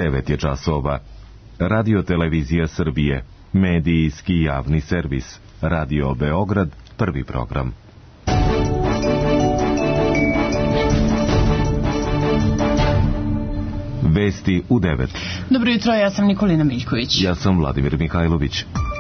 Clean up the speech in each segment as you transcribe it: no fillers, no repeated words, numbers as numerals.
9 je časova. Radio Televizija Srbije, medijski javni servis. Radio Beograd, prvi program. Vesti u 9. Dobro jutro, ja sam Nikolina Miljković. Ja sam Vladimir Mihajlović.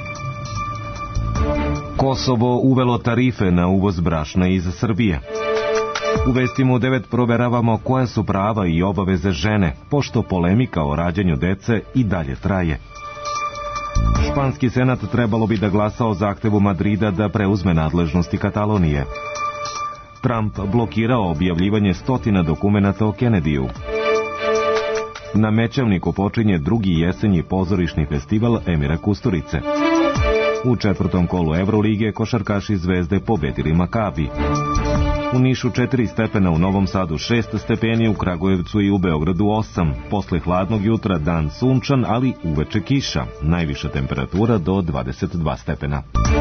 Kosovo uvelo tarife na uvoz brašna iz Srbije. U vestima u 9 proveravamo koja su prava i obaveze žene, pošto polemika o rađanju dece i dalje traje. Španski senat trebalo bi da glasa o zahtevu Madrida da preuzme nadležnosti Katalonije. Trump blokirao objavljivanje stotina dokumenata o Kennedyju. Na Mećavniku počinje drugi jesenji pozorišni festival Emira Kusturice. U četvrtom kolu Evrolige košarkaši Zvezde pobedili Makabi. U Nišu 4 stepena, u Novom Sadu 6 stepeni, u Kragujevcu i u Beogradu 8. Posle hladnog jutra dan sunčan, ali uveče kiša. Najviša temperatura do 22 stepena.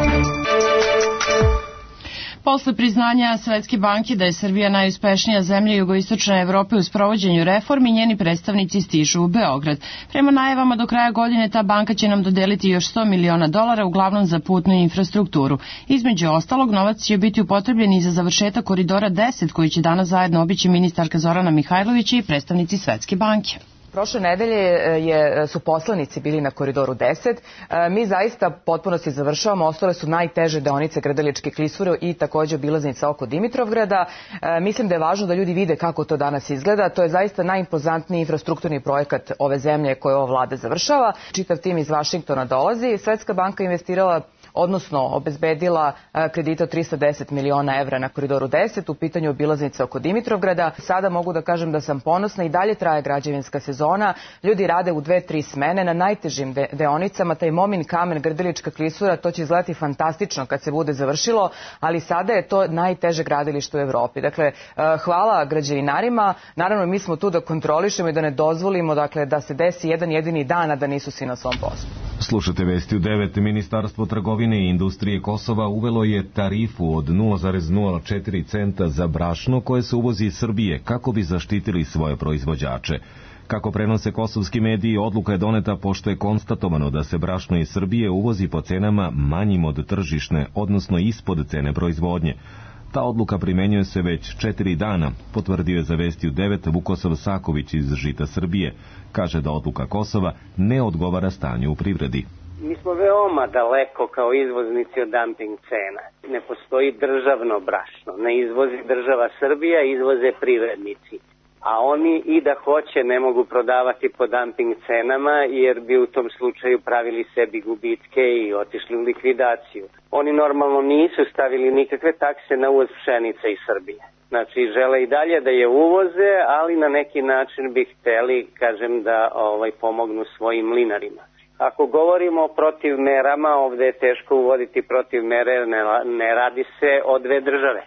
Posle priznanja Svetske banke da je Srbija najuspešnija zemlja jugoistočne Evrope u sprovođenju reformi, njeni predstavnici stižu u Beograd. Prema najavama do kraja godine ta banka će nam dodeliti još $100 miliona, uglavnom za putnu infrastrukturu. Između ostalog, novac će biti upotrebljen i za završetak koridora 10, koji će danas zajedno obići ministarka Zorana Mihajlović i predstavnici Svetske banke. Prošle nedelje su poslanici bili na koridoru 10. Mi zaista potpuno se završavamo. Ostale su najteže deonice Grdeličke klisure i također obilaznica oko Dimitrovgrada. Mislim da je važno da ljudi vide kako to danas izgleda. To je zaista najimpozantniji infrastrukturni projekat ove zemlje koje ova vlada završava. Čitav tim iz Vašingtona dolazi. Svetska banka investirala, odnosno obezbedila kredita od 310 miliona evra na koridoru 10, u pitanju obilaznica oko Dimitrovgrada. Sada mogu da kažem da sam ponosna, i dalje traje građevinska sezona. Ljudi rade u 2-3 smene na najtežim deonicama. Taj Momin kamen, Grdelička klisura, to će izgledati fantastično kad se bude završilo, ali sada je to najteže gradilište u Evropi. Dakle, hvala građevinarima. Naravno, mi smo tu da kontrolišemo i da ne dozvolimo, dakle, da se desi jedan jedini dan, a da nisu svi na svom poslu. Slušate vesti u 9. Ministarstvo trgovine i industrije Kosova uvelo je tarifu od 0,04 centa za brašno koje se uvozi iz Srbije kako bi zaštitili svoje proizvođače. Kako prenose kosovski mediji, odluka je doneta pošto je konstatovano da se brašno iz Srbije uvozi po cenama manjim od tržišne, odnosno ispod cene proizvodnje. Ta odluka primenjuje se već 4 dana, potvrdio je za vesti u 9 Vukosav Saković iz Žita Srbije. Kaže da odluka Kosova ne odgovara stanju u privredi. Mi smo veoma daleko kao izvoznici od dumping cena. Ne postoji državno brašno. Ne izvozi država Srbija, izvoze privrednici. A oni i da hoće ne mogu prodavati po dumping cenama, jer bi u tom slučaju pravili sebi gubitke i otišli u likvidaciju. Oni normalno nisu stavili nikakve takse na uvoz pšenice iz Srbije. Znači, žele i dalje da je uvoze, ali na neki način bi hteli, kažem, da pomognu svojim mlinarima. Ako govorimo o protiv merama, ovde je teško uvoditi protiv mere, ne radi se o dve države.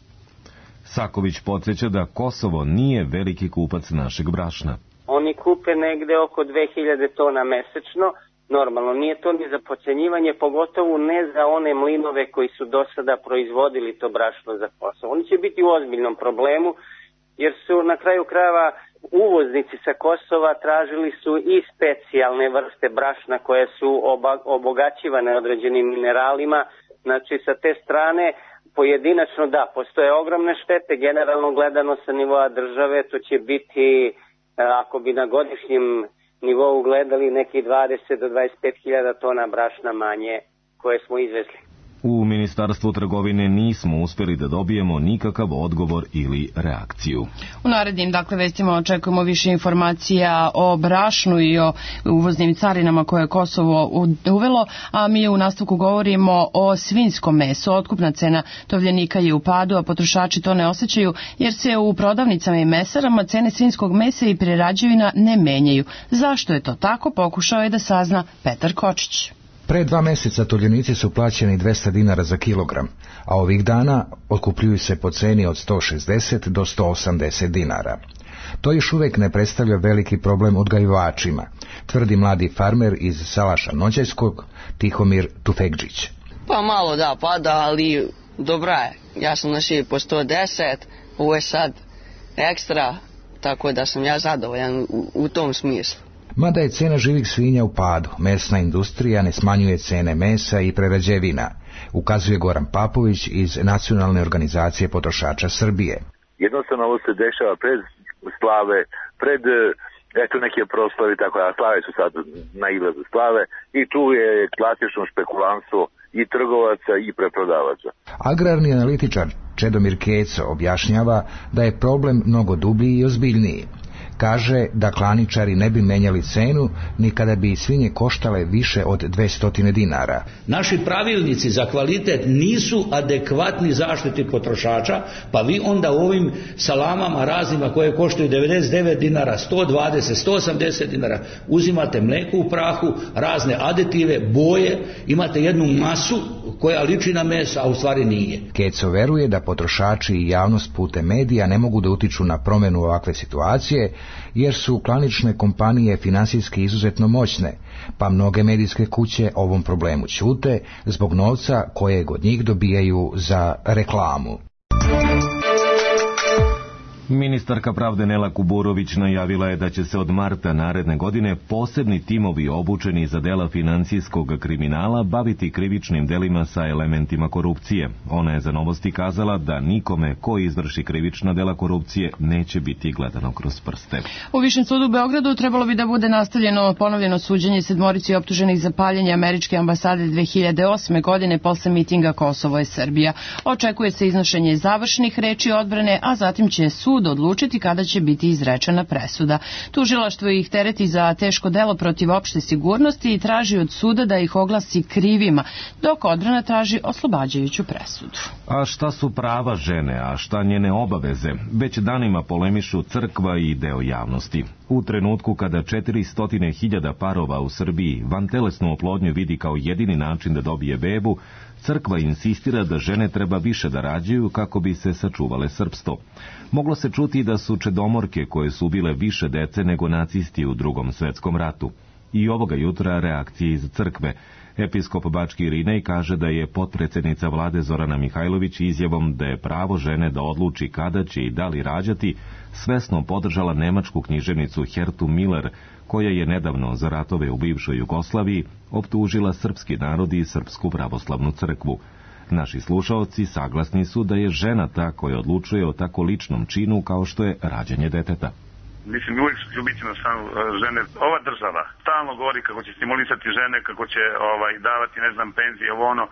Saković podsjeća da Kosovo nije veliki kupac našeg brašna. Oni kupe negde oko 2000 tona mesečno. Normalno, nije to ni za podcenjivanje, pogotovo ne za one mlinove koji su do sada proizvodili to brašno za Kosovo. Oni će biti u ozbiljnom problemu, jer su na kraju krajeva uvoznici sa Kosova tražili su i specijalne vrste brašna koje su obogaćivane određenim mineralima. Znači, sa te strane, pojedinačno da, postoje ogromne štete, generalno gledano sa nivoa države, to će biti, ako bi na godišnjem nivou gledali, neki 20 do 25 hiljada tona brašna manje koje smo izvezli. U Ministarstvu trgovine nismo uspjeli da dobijemo nikakav odgovor ili reakciju. U narednim, vestima očekujemo više informacija o brašnu i o uvoznim carinama koje je Kosovo uvelo, a mi u nastavku govorimo o svinjskom mesu. Otkupna cena tovljenika je u padu, a potrošači to ne osjećaju, jer se u prodavnicama i mesarama cene svinjskog mesa i prerađevina ne menjaju. Zašto je to tako, pokušao je da sazna Petar Kočić. Pre 2 meseca tovljenici su plaćeni 200 dinara za kilogram, a ovih dana otkupljuju se po ceni od 160 do 180 dinara. To još uvijek ne predstavlja veliki problem odgajivačima, tvrdi mladi farmer iz Salaša Noćajskog, Tihomir Tufekđić. Pa malo da pada, ali dobra je. Ja sam nosio po 110, ovo je sad ekstra, tako da sam ja zadovoljan u tom smislu. Mada je cena živih svinja u padu, mesna industrija ne smanjuje cene mesa i prerađevina, ukazuje Goran Papović iz Nacionalne organizacije potrošača Srbije. Jednostavno ovo se dešava pred slave, pred neke proslave, tako da slave su sad na izlazu slave i tu je klasično špekulanstvo i trgovaca i preprodavaca. Agrarni analitičar Čedomir Keco objašnjava da je problem mnogo dublji i ozbiljniji. Kaže da klaničari ne bi menjali cenu ni kada bi svinje koštale više od 200 dinara. Naši pravilnici za kvalitet nisu adekvatni zaštiti potrošača, pa vi onda u ovim salamama raznima koje koštaju 99 dinara, 120, 180 dinara, uzimate mlijeko u prahu, razne aditive, boje, imate jednu masu koja liči na meso, a u stvari nije. Keco veruje da potrošači i javnost putem medija ne mogu da utiču na promjenu ovakve situacije, jer su klanične kompanije finansijski izuzetno moćne, pa mnoge medijske kuće ovom problemu ćute zbog novca kojeg od njih dobijaju za reklamu. Ministarka pravde Nela Kuburović najavila je da će se od marta naredne godine posebni timovi obučeni za dela financijskog kriminala baviti krivičnim delima sa elementima korupcije. Ona je za Novosti kazala da nikome ko izvrši krivična dela korupcije neće biti gledano kroz prste. U Višem sudu u Beogradu trebalo bi da bude nastavljeno ponovljeno suđenje sedmorici optuženih za paljenje američke ambasade 2008. godine posle mitinga Kosovo je Srbija. Očekuje se iznošenje završnih reči odbrane, a zatim će sud odlučiti kada će biti izrečena presuda. Tužilaštvo ih tereti za teško delo protiv opšte sigurnosti i traži od suda da ih oglasi krivima, dok odbrana traži oslobađajuću presudu. A šta su prava žene, a šta njene obaveze? Već danima polemišu crkva i deo javnosti. U trenutku kada 400.000 parova u Srbiji vantelesnu oplodnju vidi kao jedini način da dobije bebu, crkva insistira da žene treba više da rađaju kako bi se sačuvale srpstvo. Moglo se čuti da su čedomorke koje su ubile više dece nego nacisti u Drugom svetskom ratu. I ovoga jutra reakcije iz crkve. Episkop Bački Irinej kaže da je potpredsjednica vlade Zorana Mihajlović izjavom da je pravo žene da odluči kada će i da li rađati svesno podržala nemačku književnicu Hertu Miller, koja je nedavno za ratove u bivšoj Jugoslaviji optužila srpski narod i Srpsku pravoslavnu crkvu. Naši slušaoci saglasni su da je žena ta koja odlučuje o tako ličnom činu kao što je rađanje deteta. Mislim, uvijek ću biti na stranu žene. Ova država stalno govori kako će stimulisati žene, kako će davati, penzije,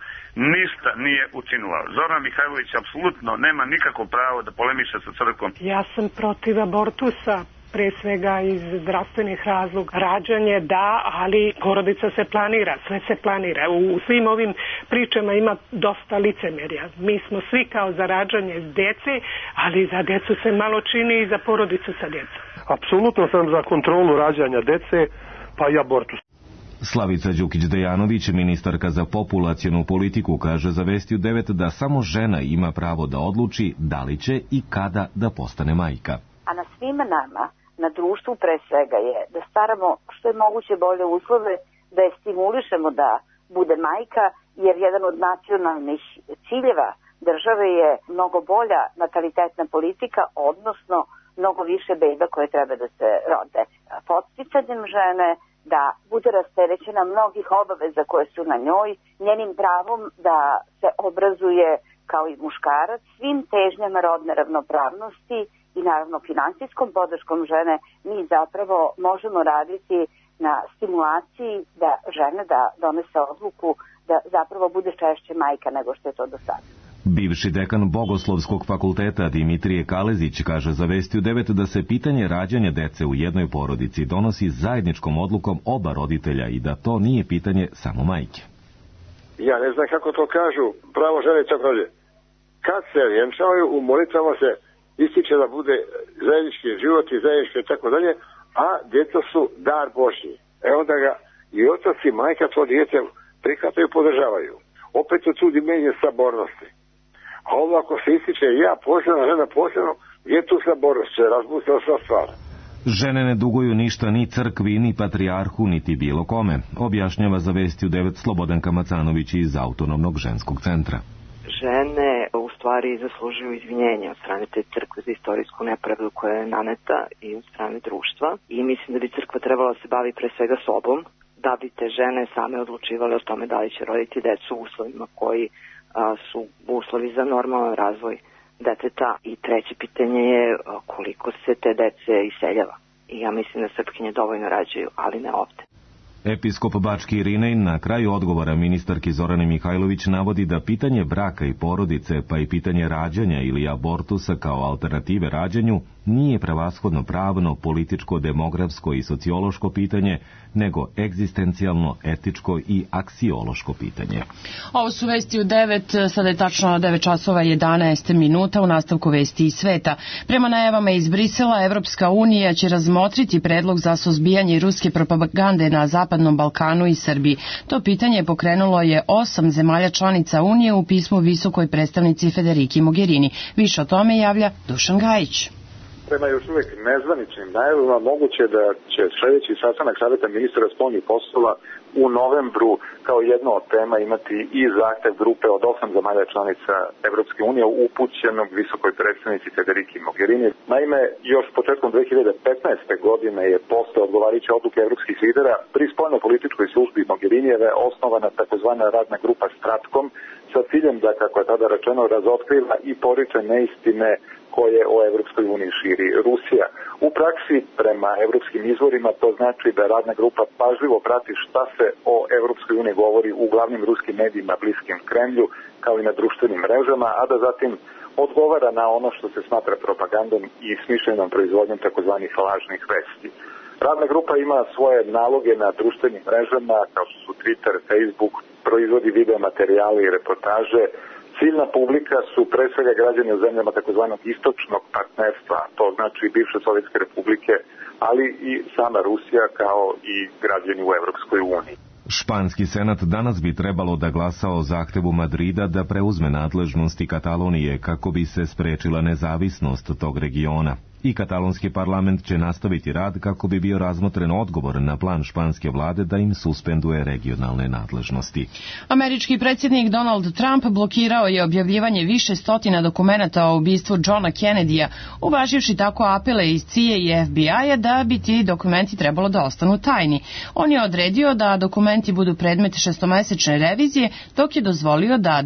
ništa nije učinila. Zoran Mihajlović apsolutno nema nikako pravo da polemiše sa crkvom. Ja sam protiv abortusa, pre svega iz zdravstvenih razloga. Rađanje da, ali porodica se planira, sve se planira. U svim ovim pričama ima dosta licemerja. Mi smo svi kao za rađanje dece, ali za decu se malo čini i za porodicu sa djecom. Apsolutno sam za kontrolu rađanja dece, pa i abortus. Slavica Đukić-Dejanović, ministarka za populacionu politiku, kaže za Vesti u 9 da samo žena ima pravo da odluči da li će i kada da postane majka. A na svima nama, na društvu pre svega je da staramo što je moguće bolje uslove, da je stimulišemo da bude majka, jer jedan od nacionalnih ciljeva države je mnogo bolja natalitetna politika, odnosno mnogo više beba koje treba da se rode. Podsticanjem žene da bude rasterećena mnogih obaveza koje su na njoj, njenim pravom da se obrazuje kao i muškarac, svim težnjama rodne ravnopravnosti i naravno finansijskom podrškom žene, mi zapravo možemo raditi na stimulaciji da žene da donese odluku da zapravo bude češće majka nego što je to do sada. Bivši dekan Bogoslovskog fakulteta Dimitrije Kalezić kaže za Vesti u 9 da se pitanje rađanja dece u jednoj porodici donosi zajedničkom odlukom oba roditelja i da to nije pitanje samo majke. Ja ne znam kako to kažu pravo žene i tako dalje. Kad se vjenčavaju, u molitvama se ističe da bude zajednički život i zajednički i tako dalje, a djeca su dar Božji. Onda ga i otac i majka to djete prihvataju i podržavaju. Opet u tu dimenziju sabornosti. A ovo ako se ističe ja posebno, žena posebno, gdje je tu sabornost, će razbustila sva stvar. Žene ne duguju ništa ni crkvi, ni patrijarhu, niti bilo kome, objašnjava za Vesti u 9 Slobodanka Macanović iz Autonomnog ženskog centra. Žene u stvari stvari zaslužuju izvinjenje od strane te crkve za istorijsku nepravdu koja je naneta i od strane društva. I mislim da bi crkva trebala da se bavi pre svega sobom, da bi te žene same odlučivale o tome da li će roditi decu u uslovima koji su uslovi za normalan razvoj deteta. I treće pitanje je koliko se te dece iseljava. I ja mislim da Srpkinje dovoljno rađaju, ali ne ovde. Episkop Bački Irinej na kraju odgovora ministarki Zorane Mihajlović navodi da pitanje braka i porodice, pa i pitanje rađanja ili abortusa kao alternative rađanju, nije prevashodno pravno, političko, demografsko i sociološko pitanje, nego egzistencijalno, etičko i aksiološko pitanje. Ovo su vesti u 9, sada je tačno 9 časova 11 minuta u nastavku vesti iz sveta. Prema najavama iz Brisela, Evropska unija će razmotriti predlog za suzbijanje ruske propagande na Zapadnom Balkanu i Srbiji. To pitanje pokrenulo je 8 zemalja članica Unije u pismu visokoj predstavnici Federiki Mogherini. Više o tome javlja Dušan Gajić. Prema još uvijek nezvaničnim najavama moguće da će sljedeći sastanak Saveta ministara spoljnih poslova u novembru kao jedno od tema imati i zahtev grupe od 8 zemalja članica Evropske unije upućenog visokoj predstavnici Federiki Mogherini. Naime, još početkom 2015. godine je posle odgovarajuće odluke evropskih lidera pri spoljno-političkoj službi Mogherinijeve osnovana takozvana radna grupa Stratkom sa ciljem da, kako je tada rečeno, razotkriva i poriče neistine koje o Evropskoj uniji širi Rusija. U praksi, prema evropskim izvorima, to znači da radna grupa pažljivo prati šta se o Evropskoj uniji govori u glavnim ruskim medijima bliskim Kremlju, kao i na društvenim mrežama, a da zatim odgovara na ono što se smatra propagandom i smišljenom proizvodnjom takozvanih lažnih vesti. Radna grupa ima svoje naloge na društvenim mrežama, kao što su Twitter, Facebook, proizvodi video materijale i reportaže. Ciljna publika su pre svega građani u zemljama takozvanog istočnog partnerstva, to znači bivše Sovjetske republike, ali i sama Rusija kao i građani u Evropskoj uniji. Španski senat danas bi trebalo da glasa o zahtevu Madrida da preuzme nadležnosti Katalonije kako bi se sprečila nezavisnost tog regiona. I katalonski parlament će nastaviti rad kako bi bio razmotren odgovor na plan španske vlade da im suspenduje regionalne nadležnosti. Američki predsjednik Donald Trump blokirao je objavljivanje više stotina dokumenata o ubistvu Johna Kennedyja, uvaživši tako apele iz CIA i FBI-a da bi ti dokumenti trebalo da ostanu tajni. On je odredio da dokumenti budu predmet šestomesečne revizije, dok je dozvolio da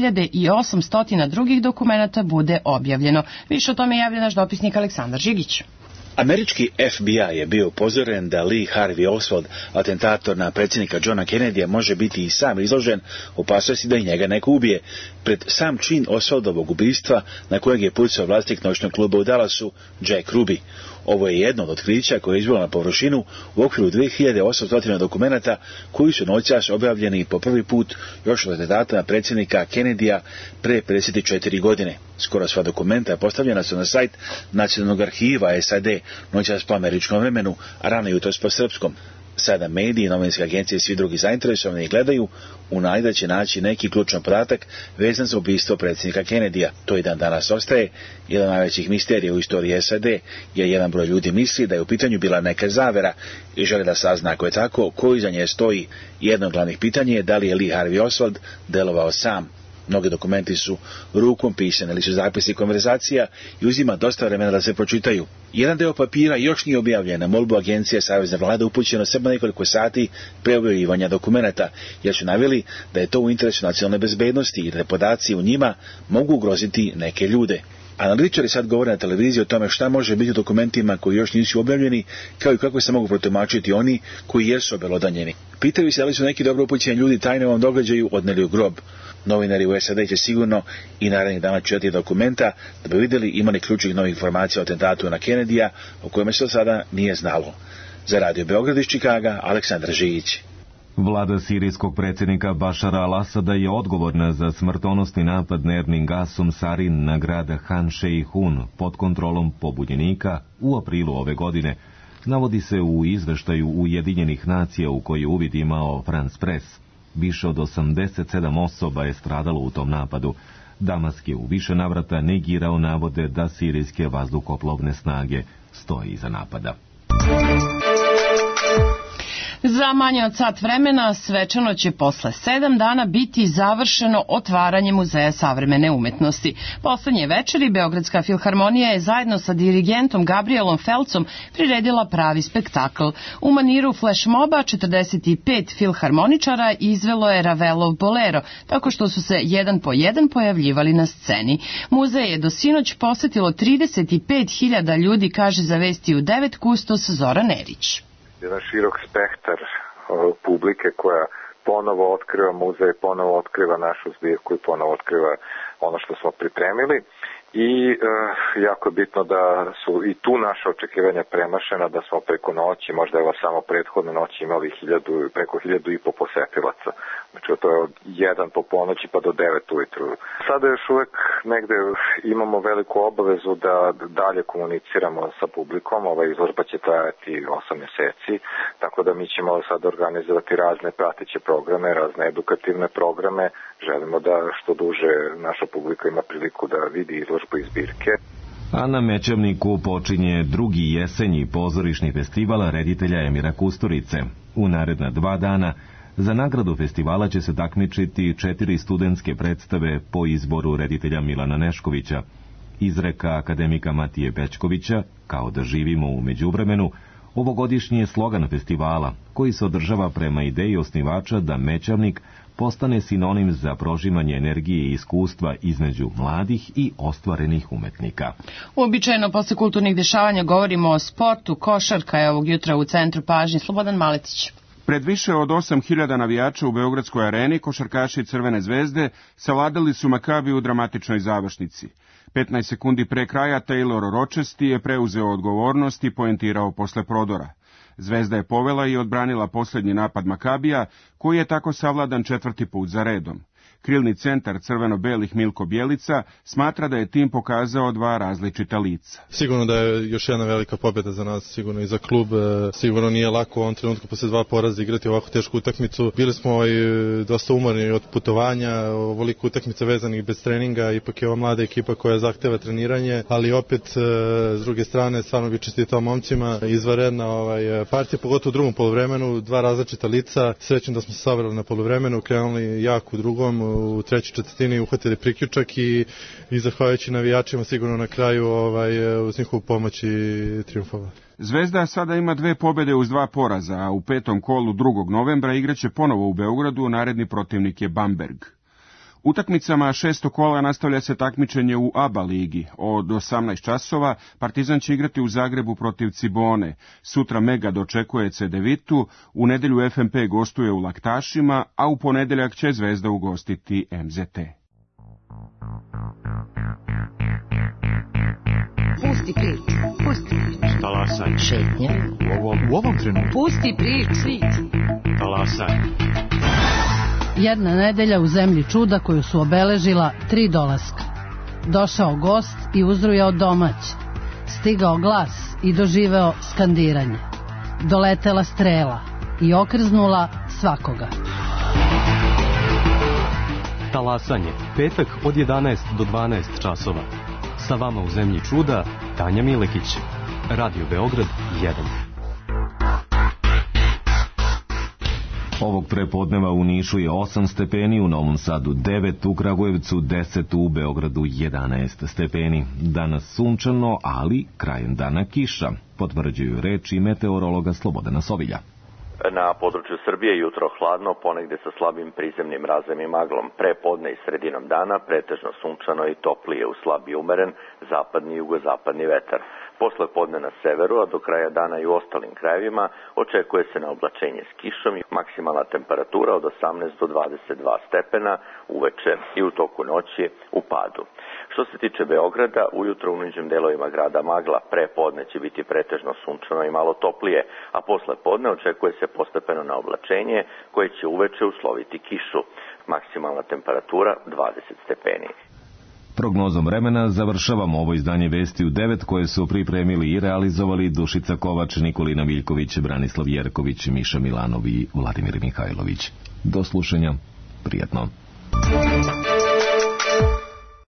2800 drugih dokumenata bude objavljeno. Više o tome javlja naš dopisnik Aleksandar Žigić. Američki FBI je bio upozoren da Lee Harvey Oswald, atentator na predsjednika Johna Kennedyja, može biti i sam izložen opasnosti da i njega neko ubije. Pred sam čin Oswaldovog ubistva, na kojeg je pucao vlasnik noćnog kluba u Dallasu, Jack Ruby. Ovo je jedno od otkrića koje je izvelo na površinu u okviru 2800 dokumenata koji su noćas objavljeni po prvi put još od atentata na predsjednika Kennedyja pre 54 godine. Skoro sva dokumenta postavljena su na sajt Nacionalnog arhiva SAD noćas po američkom vremenu, a rano jutros po srpskom. Sada mediji, novinske agencije i svi drugi zainteresovani gledaju u nadi da će naći neki ključan podatak vezan za ubistvo predsjednika Kennedyja. To i dan danas ostaje jedan od najvećih misterija u istoriji SAD, jer jedan broj ljudi misli da je u pitanju bila neka zavera i žele da sazna ako je tako, ko iza nje stoji. Jedno od glavnih pitanja je da li je Lee Harvey Oswald delovao sam. Mnogi dokumenti su rukom pisani ili su zapisi konverzacija i uzima dosta vremena da se pročitaju. Jedan deo papira još nije objavljen na molbu agencije Savezne vlade upućeno samo nekoliko sati pre objavljivanja dokumenata, jer su naveli da je to u interesu nacionalne bezbednosti i da podaci u njima mogu ugroziti neke ljude. Analitičari sad govore na televiziji o tome šta može biti u dokumentima koji još nisu objavljeni, kao i kako se mogu protumačiti oni koji jesu obelodanjeni. Pitaju se da li su neki dobro upućeni ljudi tajno ovom događaju odneli u grob. Novinari u SAD će sigurno i narednih dana čitati dokumenta da bi vidjeli imali ključnih novih informacija o atentatu na Kennedyja o kojima se do sada nije znalo. Za Radio Beograd iz Čikaga, Aleksandar Žijić. Vlada sirijskog predsjednika Bašara al-Asada je odgovorna za smrtonosni napad nervnim gasom sarin na grad Han Šejhun pod kontrolom pobunjenika u aprilu ove godine, navodi se u izveštaju Ujedinjenih nacija u koji je uvid imao France Press. Više od 87 osoba je stradalo u tom napadu. Damask je u više navrata negirao navode da sirijske vazduhoplovne snage stoje iza napada. Za manje od sat vremena svečano će posle 7 dana biti završeno otvaranje Muzeja savremene umetnosti. Poslednje večeri Beogradska filharmonija je zajedno sa dirigentom Gabrielom Felcom priredila pravi spektakl. U maniru flash moba 45 filharmoničara izvelo je Ravelov bolero, tako što su se jedan po jedan pojavljivali na sceni. Muzej je do sinoć posetilo 35.000 ljudi, kaže za Vesti u 9 kustos Zoran Erić. Jedan širok spektar publike koja ponovo otkriva muzej, ponovo otkriva našu zbirku i ponovo otkriva ono što smo pripremili. I jako je bitno da su i tu naše očekivanja premašena, da smo preko noći, možda evo samo prethodne noći imali preko 1.500 posetilaca. Znači to je od 1 po ponoći pa do 9 ujutru. Sada još uvek negde imamo veliku obavezu da dalje komuniciramo sa publikom. Ova izložba će trajati 8 meseci, tako da mi ćemo sad organizovati razne prateće programe, razne edukativne programe. Želimo da što duže naša publika ima priliku da vidi izložbu iz zbirke. A na Mećavniku počinje drugi jesenji pozorišni festival reditelja Emira Kusturice. U naredna 2 dana za nagradu festivala će se takmičiti 4 studentske predstave po izboru reditelja Milana Neškovića. Izreka akademika Matije Pećkovića, kao da živimo u međuvremenu, ovogodišnji je slogan festivala, koji se održava prema ideji osnivača da Mećavnik postane sinonim za prožimanje energije i iskustva između mladih i ostvarenih umetnika. Uobičajeno posle kulturnih dešavanja govorimo o sportu. Košarka je ovog jutra u centru pažnje. Slobodan Maletić. Pred više od 8.000 navijača u Beogradskoj areni košarkaši Crvene zvezde savladali su Makabi u dramatičnoj završnici. 15 sekundi pre kraja Taylor Rochesti je preuzeo odgovornost i poentirao posle prodora. Zvezda je povela i odbranila posljednji napad Makabija, koji je tako savladan 4. put za redom. Krilni centar crveno-belih Milko Bjelica smatra da je tim pokazao 2 različita lica. Sigurno da je još jedna velika pobjeda za nas, sigurno i za klub. Sigurno nije lako u ovom trenutku posle 2 poraza igrati ovako tešku utakmicu. Bili smo i dosta umorni od putovanja, ovoliko utakmica vezanih bez treninga, ipak je ova mlada ekipa koja zahteva treniranje, ali opet s druge strane stvarno bi čestitao momcima, izvanredna partija, pogotovo u drugom poluvremenu, 2 različita lica. Srećem da smo se sabrali na poluvremenu, krenuli jako u drugom, u trećoj četvrtini uhvatili priključak i zahvaljujući navijačima sigurno na kraju uz njihovu pomoć i triumfova. Zvezda sada ima 2 pobjede uz 2 poraza, a u 5. kolu 2. novembra igraće ponovo u Beogradu, naredni protivnik je Bamberg. Utakmicama 6. kola nastavlja se takmičenje u ABA ligi. Od 18 časova Partizan će igrati u Zagrebu protiv Cibone. Sutra Mega dočekuje Cedevitu, u nedelju FNP gostuje u Laktašima, a u ponedeljak će Zvezda ugostiti MZT. Pusti priču, pusti priču. Talasaj. Šetnja. U ovom trenutku. Pusti priču. Talasaj. Jedna nedelja u zemlji čuda koju su obeležila 3 dolaska. Došao gost i uzrujao domaće. Stigao glas i doživeo skandiranje. Doletela strela i okrznula svakoga. Talasanje, petak od 11 do 12 časova. Sa vama u zemlji čuda, Tanja Milekić. Radio Beograd 1. Ovog prepodneva u Nišu je 8 stepeni, u Novom Sadu 9, u Kragujevcu 10, u Beogradu 11 stepeni. Danas sunčano, ali krajem dana kiša, potvrđuju reči meteorologa Slobodana Sovilja. Na području Srbije jutro hladno, ponegde sa slabim prizemnim mrazem i maglom. Prepodne i sredinom dana pretežno sunčano i toplije, u slab i umeren zapadni i jugozapadni vetar. Posle podne na severu, a do kraja dana i u ostalim krajevima, očekuje se na oblačenje s kišom i maksimalna temperatura od 18 do 22 stepena, uveče i u toku noći u padu. Što se tiče Beograda, ujutro u nižim delovima grada magla, prepodne će biti pretežno sunčano i malo toplije, a posle podne očekuje se postepeno na oblačenje koje će uveče usloviti kišu. Maksimalna temperatura 20 stepeni. Prognozom vremena završavamo ovo izdanje Vesti u 9 koje su pripremili i realizovali Dušica Kovač, Nikolina Viljković, Branislav Jerković, Miša Milanov i Vladimir Mihajlović. Do slušanja, prijatno.